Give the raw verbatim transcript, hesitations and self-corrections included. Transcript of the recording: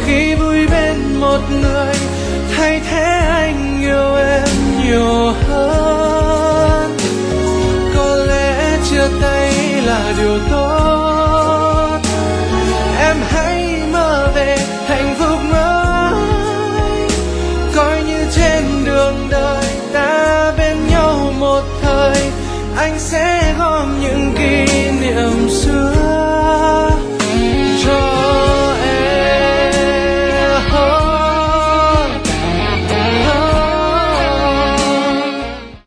khi vui bên một người thay thế anh yêu em nhiều hơn. Có lẽ chia tay là điều tốt